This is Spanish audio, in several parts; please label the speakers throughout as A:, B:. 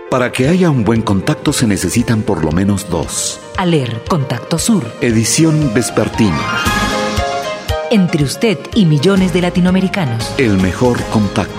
A: Para que haya un buen contacto se necesitan por lo menos dos.
B: ALER Contacto Sur.
A: Edición vespertina.
B: Entre usted y millones de latinoamericanos.
A: El mejor contacto.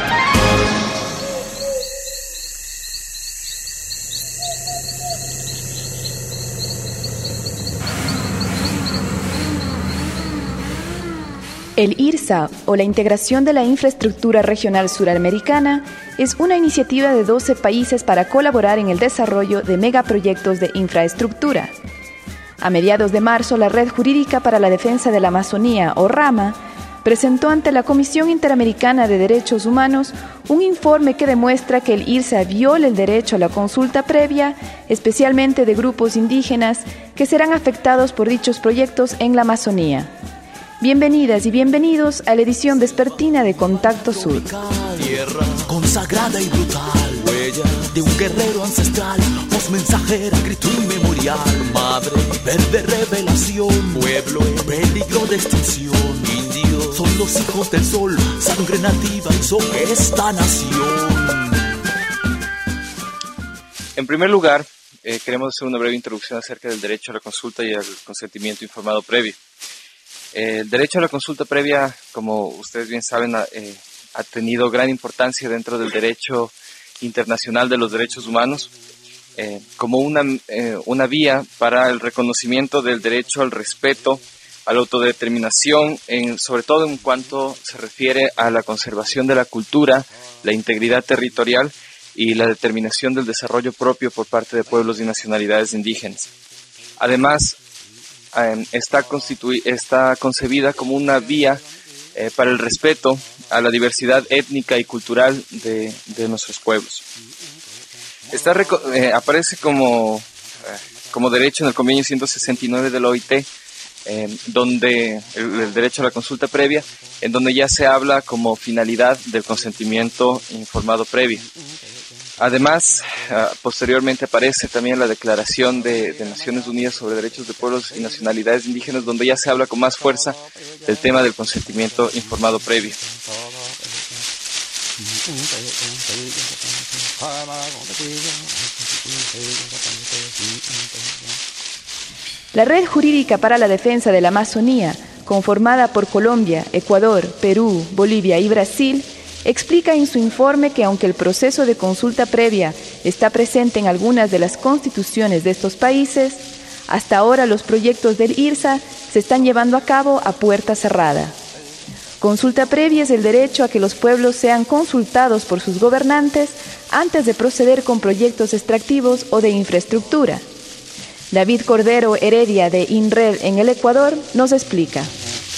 C: El IRSA, o la Integración de la Infraestructura Regional Suramericana, es una iniciativa de 12 países para colaborar en el desarrollo de megaproyectos de infraestructura. A mediados de marzo, la Red Jurídica para la Defensa de la Amazonía, o RAMA, presentó ante la Comisión Interamericana de Derechos Humanos un informe que demuestra que el IRSA viola el derecho a la consulta previa, especialmente de grupos indígenas que serán afectados por dichos proyectos en la Amazonía. Bienvenidas y bienvenidos a la edición vespertina de Contacto Sur.
D: Tierra consagrada y brutal, huella de un guerrero ancestral, voz mensajera, grito inmemorial, madre, verde revelación, pueblo en peligro de extinción, indios son los hijos del sol, sangre nativa hizo esta nación.
E: En primer lugar, queremos hacer una breve introducción acerca del derecho a la consulta y al consentimiento informado previo. El derecho a la consulta previa, como ustedes bien saben, ha tenido gran importancia dentro del derecho internacional de los derechos humanos como una vía para el reconocimiento del derecho al respeto, a la autodeterminación, sobre todo en cuanto se refiere a la conservación de la cultura, la integridad territorial y la determinación del desarrollo propio por parte de pueblos y nacionalidades indígenas. Además, está concebida como una vía para el respeto a la diversidad étnica y cultural de nuestros pueblos. Aparece como derecho en el convenio 169 de la OIT, donde el derecho a la consulta previa, en donde ya se habla como finalidad del consentimiento informado previo. Además, posteriormente aparece también la Declaración de Naciones Unidas sobre Derechos de Pueblos y Nacionalidades Indígenas, donde ya se habla con más fuerza del tema del consentimiento informado previo.
C: La Red Jurídica para la Defensa de la Amazonía, conformada por Colombia, Ecuador, Perú, Bolivia y Brasil, explica en su informe que aunque el proceso de consulta previa está presente en algunas de las constituciones de estos países, hasta ahora los proyectos del IRSA se están llevando a cabo a puerta cerrada. Consulta previa es el derecho a que los pueblos sean consultados por sus gobernantes antes de proceder con proyectos extractivos o de infraestructura. David Cordero Heredia de INRED en el Ecuador nos explica.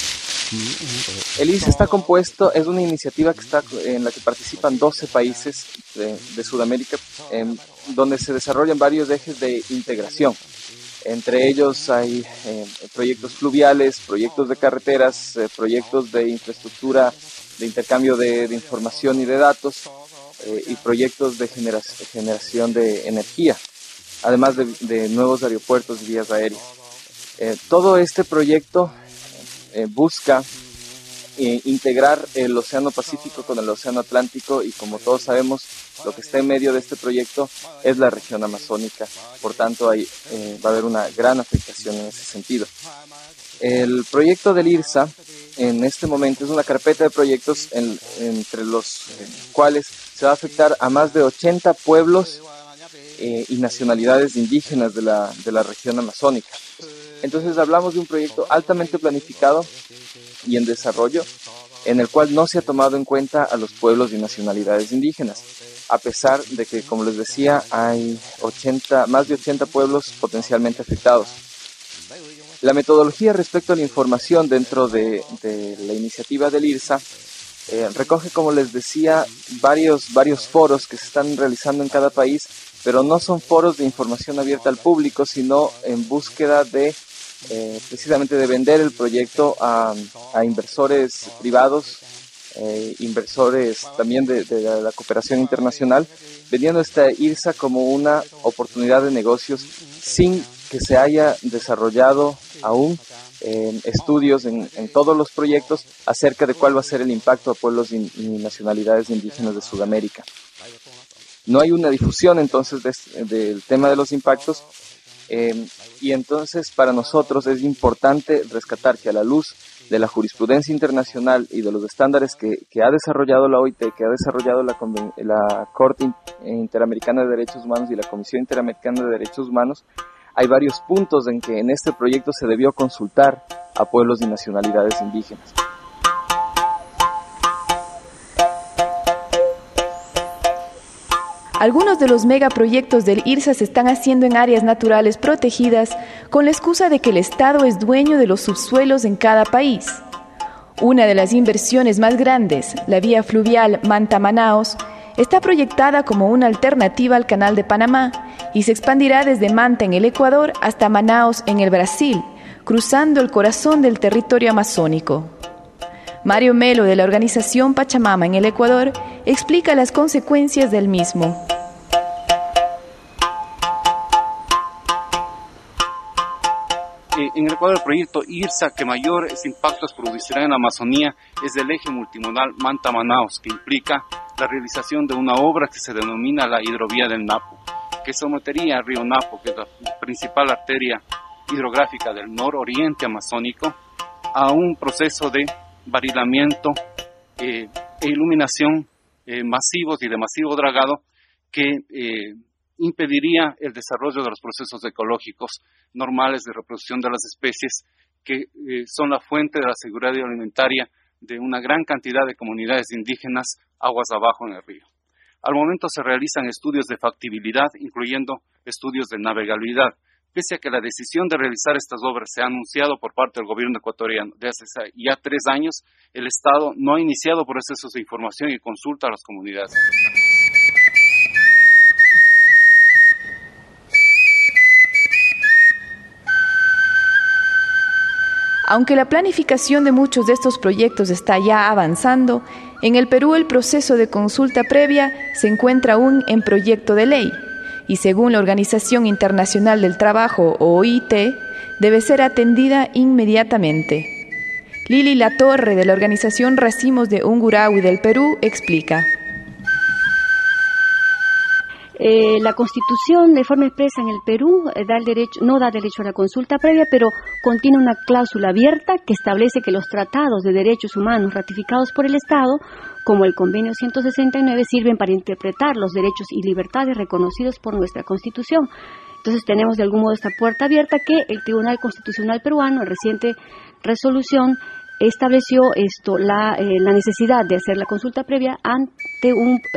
E: El IRSA está compuesto, es una iniciativa en la que participan 12 países de Sudamérica, donde se desarrollan varios ejes de integración. Entre ellos hay proyectos fluviales, proyectos de carreteras, proyectos de infraestructura, de intercambio de información y de datos, y proyectos de generación de energía, además de nuevos aeropuertos y vías aéreas. Todo este proyecto busca integrar el Océano Pacífico con el Océano Atlántico, y como todos sabemos, lo que está en medio de este proyecto es la región amazónica. Por tanto, ahí va a haber una gran afectación en ese sentido. El proyecto del IRSA en este momento es una carpeta de proyectos entre los cuales se va a afectar a más de 80 pueblos y nacionalidades indígenas de la región amazónica. Entonces hablamos de un proyecto altamente planificado y en desarrollo, en el cual no se ha tomado en cuenta a los pueblos y nacionalidades indígenas, a pesar de que, como les decía, hay más de 80 pueblos potencialmente afectados. La metodología respecto a la información dentro de la iniciativa del IRSA recoge, como les decía, varios foros que se están realizando en cada país, pero no son foros de información abierta al público, sino en búsqueda de precisamente de vender el proyecto a inversores privados, inversores también de la cooperación internacional, vendiendo esta IRSA como una oportunidad de negocios sin que se haya desarrollado aún estudios en todos los proyectos acerca de cuál va a ser el impacto a pueblos y nacionalidades indígenas de Sudamérica. No hay una difusión entonces del tema de los impactos, y entonces para nosotros es importante rescatar que a la luz de la jurisprudencia internacional y de los estándares que ha desarrollado la OIT, que ha desarrollado la Corte Interamericana de Derechos Humanos y la Comisión Interamericana de Derechos Humanos, hay varios puntos en que en este proyecto se debió consultar a pueblos y nacionalidades indígenas.
C: Algunos de los megaproyectos del IRSA se están haciendo en áreas naturales protegidas con la excusa de que el Estado es dueño de los subsuelos en cada país. Una de las inversiones más grandes, la vía fluvial Manta-Manaos, está proyectada como una alternativa al Canal de Panamá y se expandirá desde Manta en el Ecuador hasta Manaos en el Brasil, cruzando el corazón del territorio amazónico. Mario Melo, de la organización Pachamama en el Ecuador, explica las consecuencias del mismo.
F: En el Ecuador, el proyecto IRSA, que mayores impactos producirá en la Amazonía, es el eje multimodal Manta-Manaos, que implica la realización de una obra que se denomina la hidrovía del Napo, que sometería al río Napo, que es la principal arteria hidrográfica del nororiente amazónico, a un proceso de barilamiento e iluminación masivos y de masivo dragado que impediría el desarrollo de los procesos ecológicos normales de reproducción de las especies que son la fuente de la seguridad alimentaria de una gran cantidad de comunidades indígenas aguas abajo en el río. Al momento se realizan estudios de factibilidad, incluyendo estudios de navegabilidad, pese a que la decisión de realizar estas obras se ha anunciado por parte del gobierno ecuatoriano de hace ya 3 años. El Estado no ha iniciado procesos de información y consulta a las comunidades.
C: Aunque la planificación de muchos de estos proyectos está ya avanzando, en el Perú el proceso de consulta previa se encuentra aún en proyecto de ley y según la Organización Internacional del Trabajo, OIT, debe ser atendida inmediatamente. Lili Latorre, de la organización Racimos de Ungurahui del Perú, explica.
G: La Constitución, de forma expresa en el Perú, no da derecho a la consulta previa, pero contiene una cláusula abierta que establece que los tratados de derechos humanos ratificados por el Estado, como el Convenio 169, sirven para interpretar los derechos y libertades reconocidos por nuestra Constitución. Entonces tenemos de algún modo esta puerta abierta que el Tribunal Constitucional peruano, en reciente resolución, estableció la necesidad de hacer la consulta previa ante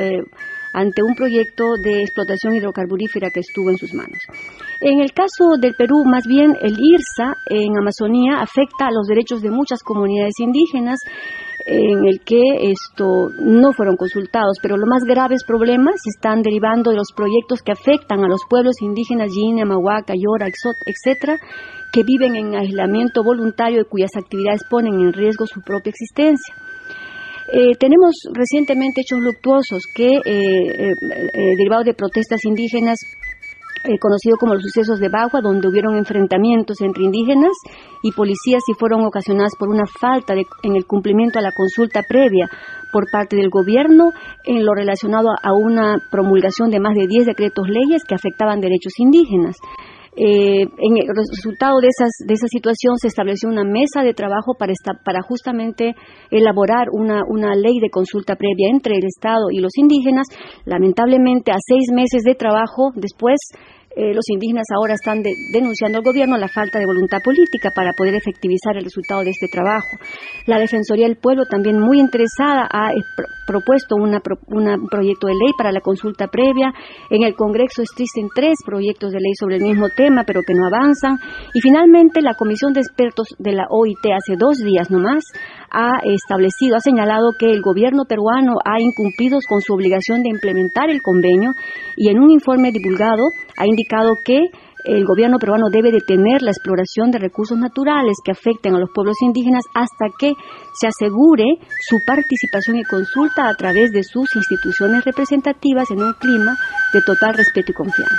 G: un proyecto de explotación hidrocarburífera que estuvo en sus manos. En el caso del Perú, más bien el IRSA en Amazonía afecta a los derechos de muchas comunidades indígenas en el que no fueron consultados, pero los más graves problemas están derivando de los proyectos que afectan a los pueblos indígenas Yina, Mahuaca, Yora, etcétera, que viven en aislamiento voluntario y cuyas actividades ponen en riesgo su propia existencia. Tenemos recientemente hechos luctuosos que, derivados de protestas indígenas, conocido como los sucesos de Bagua, donde hubieron enfrentamientos entre indígenas y policías y fueron ocasionadas por una falta en el cumplimiento a la consulta previa por parte del gobierno en lo relacionado a una promulgación de más de 10 decretos leyes que afectaban derechos indígenas. En el resultado de esa situación se estableció una mesa de trabajo para justamente elaborar una ley de consulta previa entre el Estado y los indígenas. Lamentablemente, a 6 meses de trabajo después, los indígenas ahora están denunciando al gobierno la falta de voluntad política para poder efectivizar el resultado de este trabajo. La Defensoría del Pueblo, también muy interesada, ha propuesto un proyecto de ley para la consulta previa. En el Congreso existen 3 proyectos de ley sobre el mismo tema, pero que no avanzan. Y finalmente, la Comisión de Expertos de la OIT hace 2 días nomás ha señalado que el gobierno peruano ha incumplido con su obligación de implementar el convenio y en un informe divulgado ha indicado que el gobierno peruano debe detener la exploración de recursos naturales que afecten a los pueblos indígenas hasta que se asegure su participación y consulta a través de sus instituciones representativas en un clima de total respeto y confianza.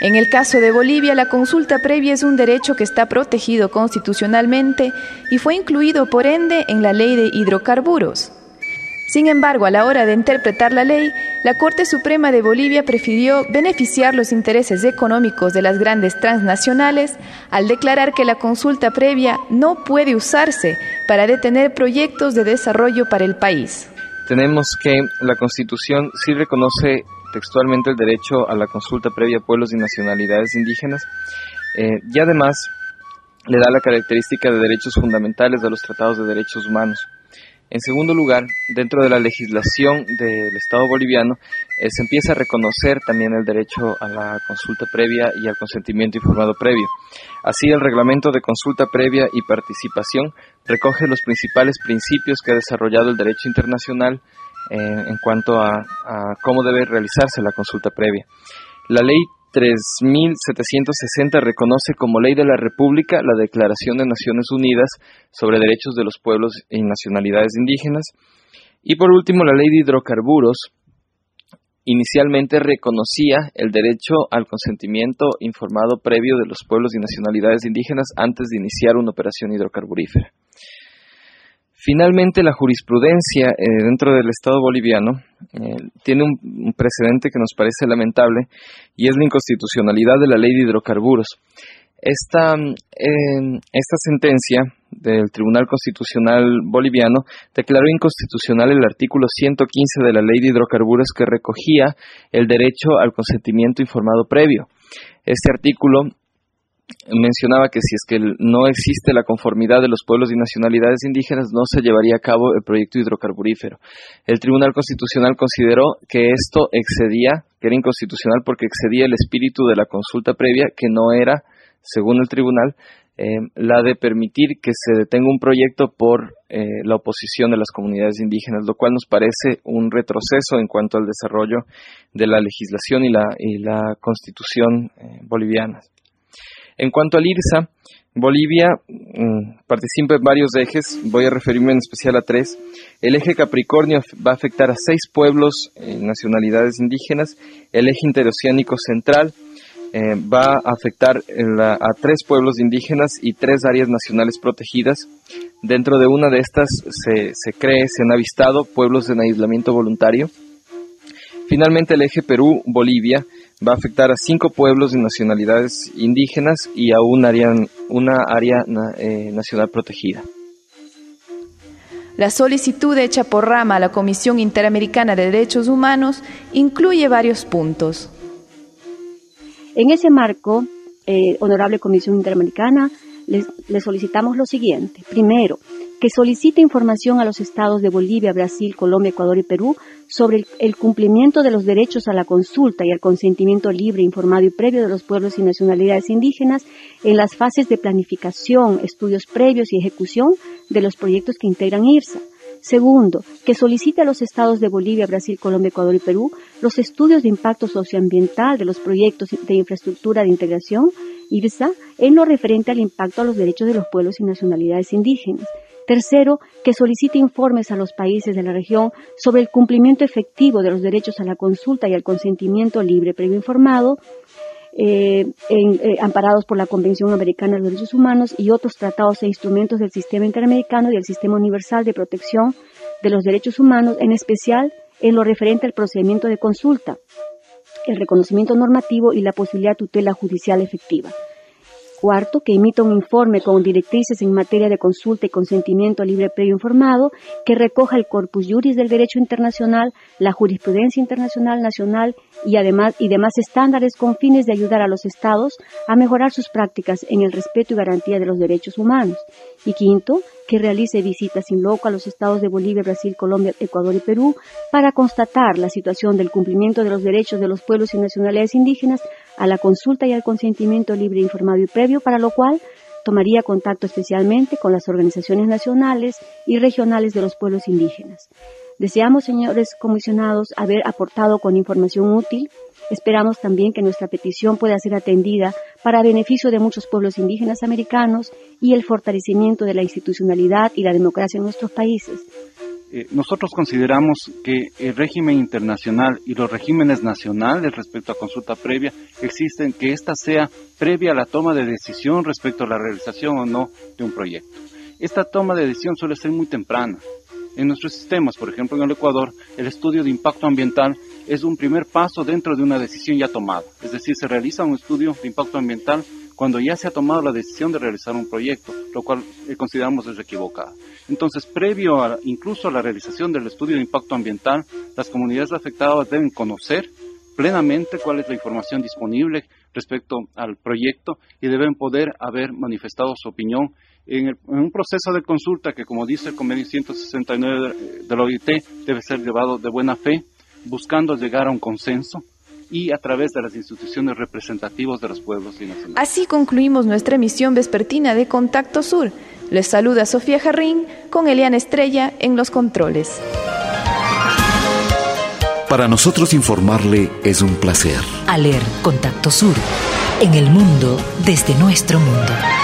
C: En el caso de Bolivia, la consulta previa es un derecho que está protegido constitucionalmente y fue incluido por ende en la Ley de Hidrocarburos. Sin embargo, a la hora de interpretar la ley, la Corte Suprema de Bolivia prefirió beneficiar los intereses económicos de las grandes transnacionales al declarar que la consulta previa no puede usarse para detener proyectos de desarrollo para el país.
E: Tenemos que la Constitución sí reconoce textualmente el derecho a la consulta previa a pueblos y nacionalidades indígenas y además le da la característica de derechos fundamentales de los tratados de derechos humanos. En segundo lugar, dentro de la legislación del Estado boliviano se empieza a reconocer también el derecho a la consulta previa y al consentimiento informado previo. Así, el reglamento de consulta previa y participación recoge los principales principios que ha desarrollado el derecho internacional en cuanto a cómo debe realizarse la consulta previa. La Ley 3.760 reconoce como ley de la República la Declaración de Naciones Unidas sobre Derechos de los Pueblos y Nacionalidades Indígenas. Y por último, la Ley de Hidrocarburos inicialmente reconocía el derecho al consentimiento informado previo de los pueblos y nacionalidades indígenas antes de iniciar una operación hidrocarburífera. Finalmente, la jurisprudencia dentro del Estado boliviano tiene un precedente que nos parece lamentable y es la inconstitucionalidad de la Ley de Hidrocarburos. Esta sentencia del Tribunal Constitucional Boliviano declaró inconstitucional el artículo 115 de la Ley de Hidrocarburos que recogía el derecho al consentimiento informado previo. Este artículo mencionaba que si es que no existe la conformidad de los pueblos y nacionalidades indígenas, no se llevaría a cabo el proyecto hidrocarburífero. El Tribunal Constitucional consideró que esto excedía, que era inconstitucional porque excedía el espíritu de la consulta previa, que no era, según el Tribunal, la de permitir que se detenga un proyecto por la oposición de las comunidades indígenas, lo cual nos parece un retroceso en cuanto al desarrollo de la legislación y la constitución bolivianas. En cuanto al IRSA, Bolivia participa en varios ejes, voy a referirme en especial a 3. El eje Capricornio va a afectar a 6 pueblos nacionalidades indígenas. El eje interoceánico central va a afectar a 3 pueblos indígenas y 3 áreas nacionales protegidas. Dentro de una de estas se han avistado pueblos en aislamiento voluntario. Finalmente, el eje Perú-Bolivia va a afectar a 5 pueblos de nacionalidades indígenas y a una área nacional protegida.
C: La solicitud hecha por Rama a la Comisión Interamericana de Derechos Humanos incluye varios puntos.
G: En ese marco, Honorable Comisión Interamericana, le solicitamos lo siguiente. Primero, que solicite información a los estados de Bolivia, Brasil, Colombia, Ecuador y Perú sobre el cumplimiento de los derechos a la consulta y al consentimiento libre, informado y previo de los pueblos y nacionalidades indígenas en las fases de planificación, estudios previos y ejecución de los proyectos que integran IRSA. Segundo, que solicite a los estados de Bolivia, Brasil, Colombia, Ecuador y Perú los estudios de impacto socioambiental de los proyectos de infraestructura de integración IRSA en lo referente al impacto a los derechos de los pueblos y nacionalidades indígenas. Tercero, que solicite informes a los países de la región sobre el cumplimiento efectivo de los derechos a la consulta y al consentimiento libre previo informado, amparados por la Convención Americana de los Derechos Humanos y otros tratados e instrumentos del Sistema Interamericano y el Sistema Universal de Protección de los Derechos Humanos, en especial en lo referente al procedimiento de consulta, el reconocimiento normativo y la posibilidad de tutela judicial efectiva. Cuarto, que emita un informe con directrices en materia de consulta y consentimiento libre previo informado que recoja el corpus juris del derecho internacional, la jurisprudencia internacional, nacional y demás estándares con fines de ayudar a los estados a mejorar sus prácticas en el respeto y garantía de los derechos humanos. Y quinto, que realice visitas in loco a los estados de Bolivia, Brasil, Colombia, Ecuador y Perú para constatar la situación del cumplimiento de los derechos de los pueblos y nacionalidades indígenas a la consulta y al consentimiento libre, informado y previo, para lo cual tomaría contacto especialmente con las organizaciones nacionales y regionales de los pueblos indígenas. Deseamos, señores comisionados, haber aportado con información útil. Esperamos también que nuestra petición pueda ser atendida para beneficio de muchos pueblos indígenas americanos y el fortalecimiento de la institucionalidad y la democracia en nuestros países.
F: Nosotros consideramos que el régimen internacional y los regímenes nacionales respecto a consulta previa existen, que ésta sea previa a la toma de decisión respecto a la realización o no de un proyecto. Esta toma de decisión suele ser muy temprana. En nuestros sistemas, por ejemplo en el Ecuador, el estudio de impacto ambiental es un primer paso dentro de una decisión ya tomada. Es decir, se realiza un estudio de impacto ambiental cuando ya se ha tomado la decisión de realizar un proyecto, lo cual consideramos es equivocado. Entonces, previo incluso a la realización del estudio de impacto ambiental, las comunidades afectadas deben conocer plenamente cuál es la información disponible respecto al proyecto y deben poder haber manifestado su opinión en un proceso de consulta que, como dice el convenio 169 de la OIT, debe ser llevado de buena fe, buscando llegar a un consenso y a través de las instituciones representativas de los pueblos y nacionales.
C: Así concluimos nuestra emisión vespertina de Contacto Sur. Les saluda Sofía Jarrín con Eliana Estrella en los controles.
A: Para nosotros informarle es un placer.
B: ALER Contacto Sur, en el mundo desde nuestro mundo.